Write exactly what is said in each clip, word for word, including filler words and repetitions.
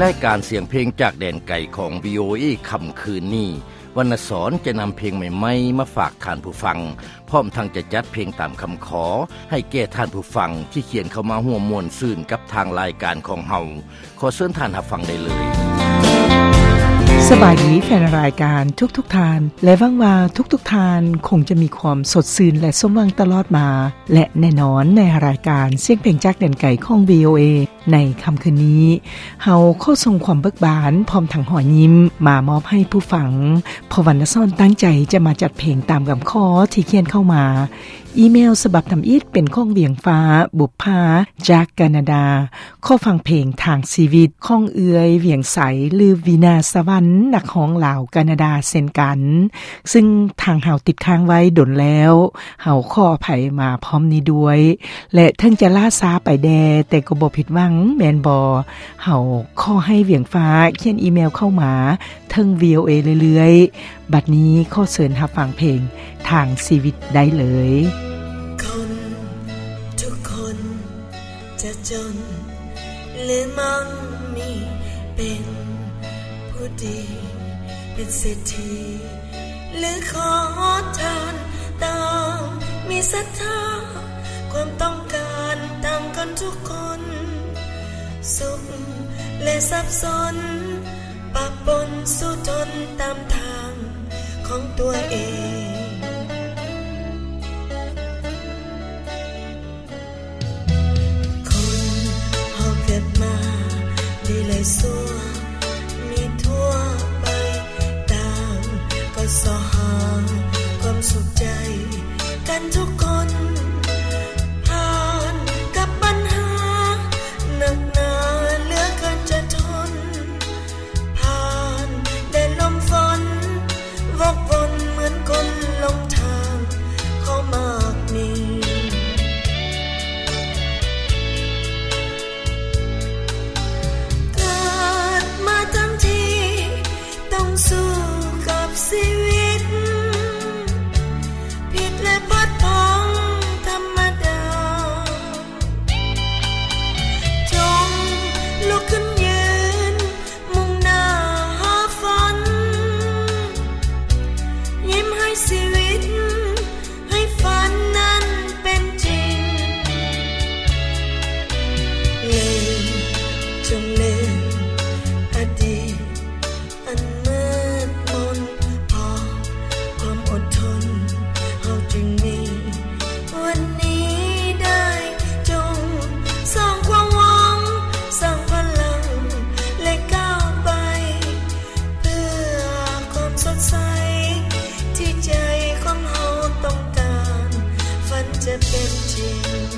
รายการเสียงเพลงจากแดนไกลของ วี โอ เอ ค่ำคืนนี้วรรณสรจะนำเพลงใหม่ๆมาฝากท่านผู้ฟังพร้อมทั้งจะจัดเพลงตามคำขอให้แก่ท่านผู้ฟังที่เขียนเข้ามาร่วมม่วนซื่นกับทางรายการของเฮาขอเชิญท่านรับฟังได้เลยสบายดีแฟนรายการทุกๆทานและหวังว่าทุกๆทานคงจะมีความสดชื่นและสมหวังตลอดมาและแน่นอนในรายการเสียงเพลงจากแดนไกลของ วี โอ เอ ในค่ำคืนนี้เฮาขอส่งความเบิกบานพร้อมทั้งหอยยิ้มมามอบให้ผู้ฟังเพราะวรรณสรตั้งใจจะมาจัดเพลงตามคำขอที่เขียนเข้ามาอีเมลฉบับทำอิฐเป็นของเวียงฟ้าบุพภาจากแคนาดาขอฟังเพลงทางชีวิตของเอือยเวียงใสหรือวีนาสวรรค์นักร้องลาวแคนาดาเช่นกันซึ่งทางเฮาติดค้างไว้ดนแล้วเฮาขออภัยมาพร้อมนี้ด้วยและถึงจะล่าช้าไปแดแต่ก็บ่ผิดหวังแม่นบ่เฮาขอให้เวียงฟ้าเขียนอีเมลเข้ามาทาง วี โอ เอ เรื่อยๆบัดนี้ขอเชิญรับฟังเพลงทางชีวิตได้เลยคนทุกคนจะจนหรือมั่งมีเป็นผู้ดีเป็นเศรษฐีหรือขอทานตามมีศรัทธาความต้องการตามกันทุกคนสุขและสับสนปะปนสู้ทนตามทางของตัวเองคนเฮาเกิดมาดีเลยสัวมีทั่วไปตามก็สอหาความสุขใจกันทุกคนผ่านกับปัญหาหนักหนาเหลือเกินจะทนผ่านแดดลมฝนวกวนเหมือนคนลงทางเขามากมีเกิดมาทั้งทีต้องสู้กับชีวิตผิดและพลาดพลั้งธรรมดาจงลุกขึ้นยืนมุ่งหน้าหาฝันยิ้มให้ชีวิตให้ฝันนั้นเป็นจริงลืมจงลืมอดีตอันมืดมนพอความอดทนเฮาจึงมีวันนี้ได้จงสร้างความหวังสร้างพลังและก้าวไปเพื่อความสดใสที่ใจของเฮาต้องการฝันจะเป็นจริง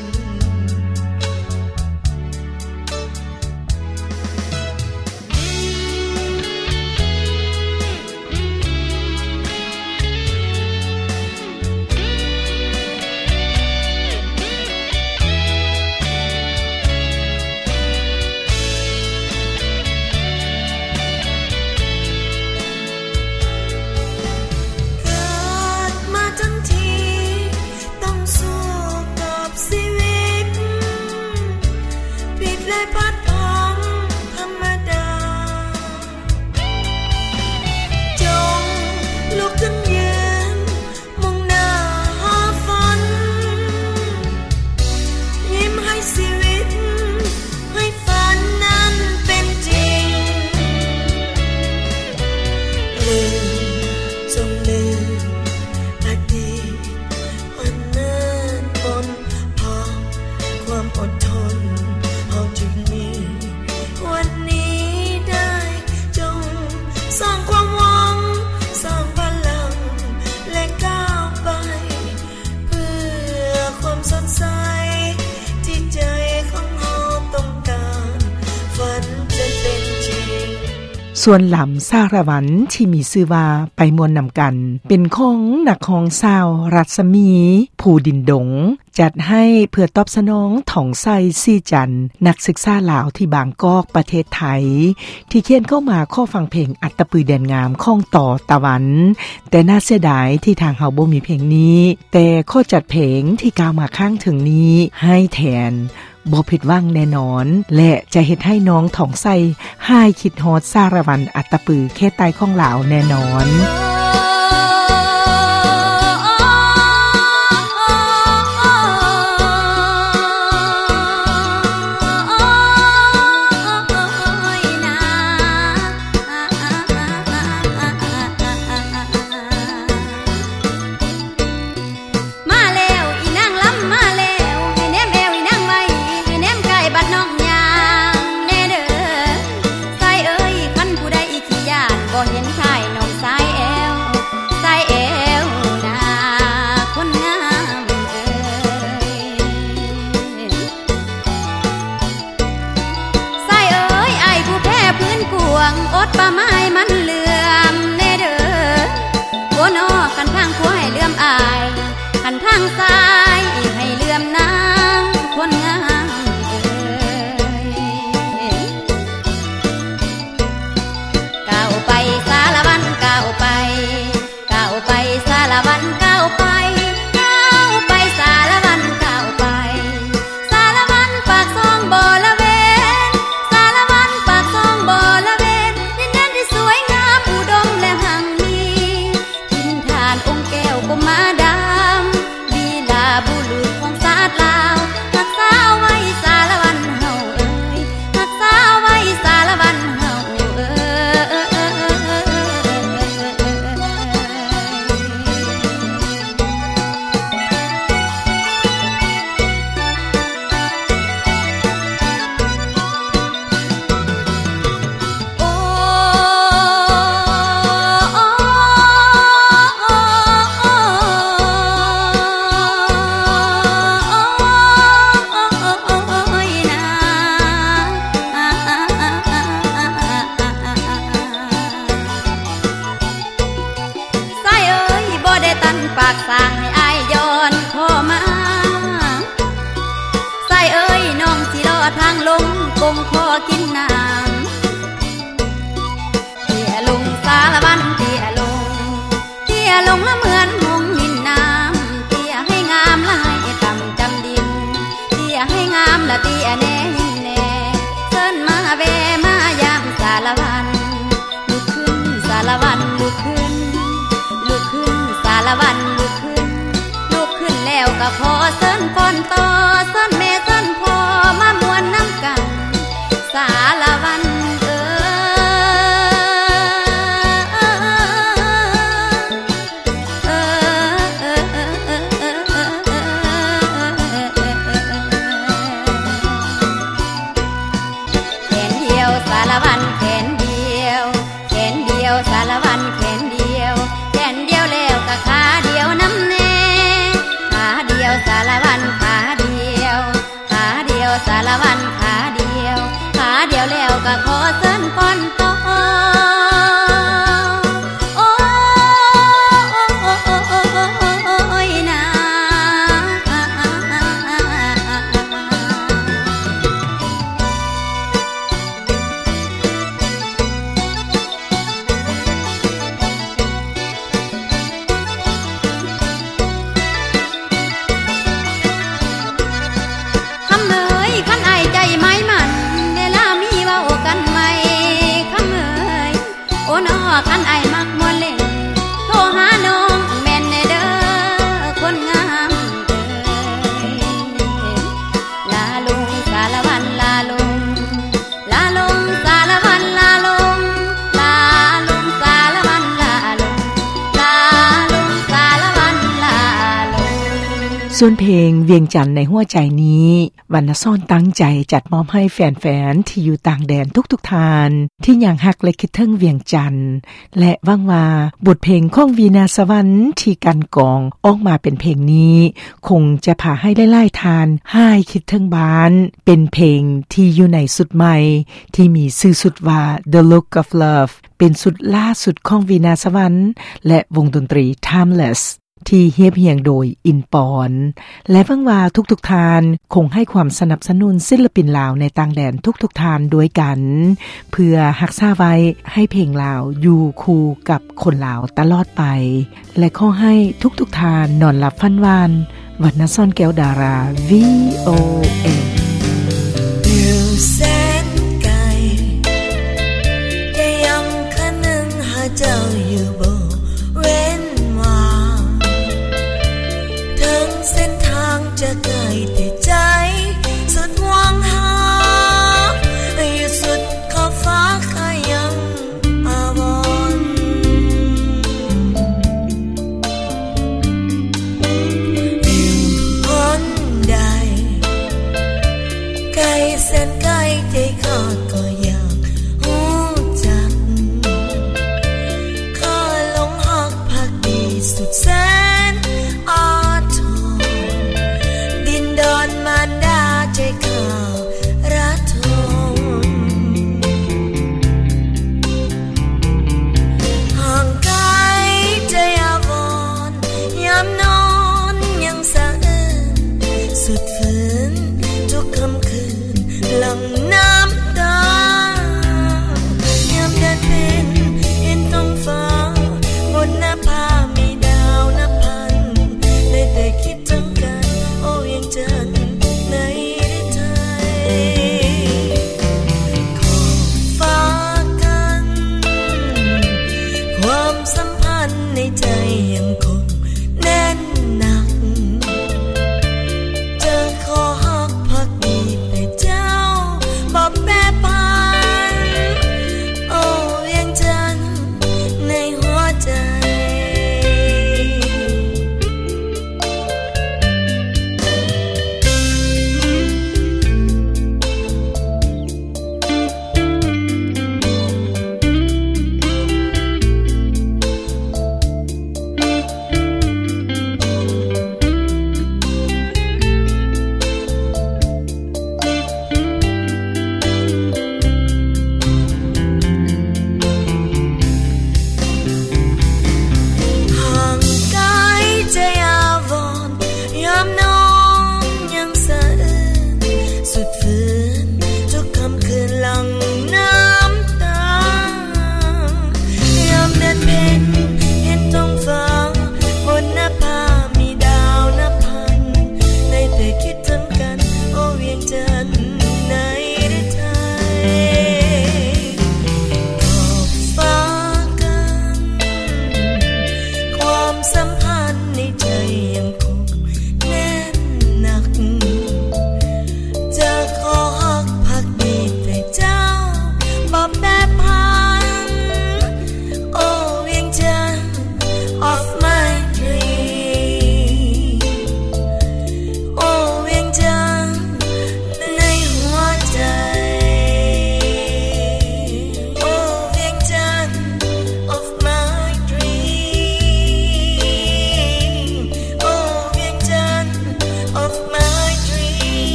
ส่วนหลำสารวันที่มีชื่อว่าไปมวนนำกันเป็นของนักร้องสาวรัศมีภูดินดงจัดให้เพื่อตอบสนองถ่องไส้ซี่จันนักศึกษาลาวที่บางกอกประเทศไทยที่เขียนเข้ามาข้อฟังเพลงอัตตปือแดนงามของต่อตะวันแต่น่าเสียดายที่ทางเฮาบ่มีเพลงนี้แต่ข้อจัดเพลงที่กล่าวมาข้างถึงนี้ให้แทนบ่ผิดหวังแน่นอนและจะเฮ็ดให้น้องท้องไส้หายคิดฮอดสารวัตรอัตตปือแค่ใต้ของลาวแน่นอนอดป่าไม้มันเหลื่อมแน่เด้อโบนอกันทางขวาให้เหลื่อมอายกันทางซ้ายให้เหลื่อมนางคนงามเอ้ยก้าวไปสารวันก้าวไปก้าวไปสารวันก้าวไปก้าวไปสารวันก้าวไปสารวันปากซองบ่ละเว้นสารวันปากซองบ่ละเว้นสวยงามอุดมและหังมีทินฐานองค์แก้วก็มาดามลีลาบุรุษของศาสตร์ลาวรักษาไว้สารวันเฮาเอ้ยรักษาไว้สารวันเฮาเอ้ปากสร้างให้อายย้อนเข้ามาใส่เอ้ยน้องสิรอทางลงกงคอกินน้ำเตี้ยลงสารวันเตี้ยลงเตี้ยลงละเหมือนหงลินน้ำเตี้ยให้งามละให้ต่ำจำดินเตี้ยให้งามละเตี้ยแน่แน่เชิญมาแวมายามสารวันลุกขึ้นสารวันลุกขึ้นลุกขึ้นสารวันลุกขึ้นลุกขึ้นแล้วก็ขอเสิญก่อนต่อเสิญแม่เสิญพ่อมามวนน้ำกันสารวันเอ้แขนเดียวสารวันแขนเดียวแขนเดียวสารวันแขนเดียวแขนเดียวแล้วก็ขาเดียวน้ำแน่ขาเดียวสารวันขาเดียวขาเดียวสารวันขาเดียวขาเดียวแล้วก็ขอเสิญก่อนต่อโอ้โอ้ยนะคำเอ๋ยคันไอ้ใจไม้มันเวลามีเว้ากันไหมคำเอ๋ยโอ้น้อคันไอ้มักมวนเล่นโทรหาน้องแม่นแน่เด้อคนงามเอ้ยลาลงสารวันลาลงลาลงสารวันลาลงลาลงสารวันลาลงลาลงสารวันลาลงส่วนเพลงเวียงจันทร์ในหัวใจนี้วรรณซ่อนตั้งใจจัดมอบให้แฟนๆที่อยู่ต่างแดนทุกๆทานที่ยังฮักและคิดถึงเวียงจันทร์และหวังว่าบทเพลงของวีนาสวรรค์ที่กันกองออกมาเป็นเพลงนี้คงจะพาให้หลายๆทานให้คิดถึงบ้านเป็นเพลงที่อยู่ในสุดใหม่ที่มีชื่อสุดว่า The Look of Love เป็นสุดล่าสุดของวีนาสวรรค์และวงดนตรี Timelessที่เฮียบเหียงโดยอินปอนและหวังว่าทุกๆทานคงให้ความสนับสนุนศิลปินลาวในต่างแดนทุกๆทานด้วยกันเพื่อรักษาไว้ให้เพลงลาวอยู่คู่กับคนลาวตลอดไปและขอให้ทุกๆทานนอนหลับฝันหวานวรรณซ่อนแก้วดารา วี โอ เออยู่แสนไกลแต่ยังคันหนึ่งหาเจ้าอยู่บ่เว้นวางถึงเส้นทางจะไกล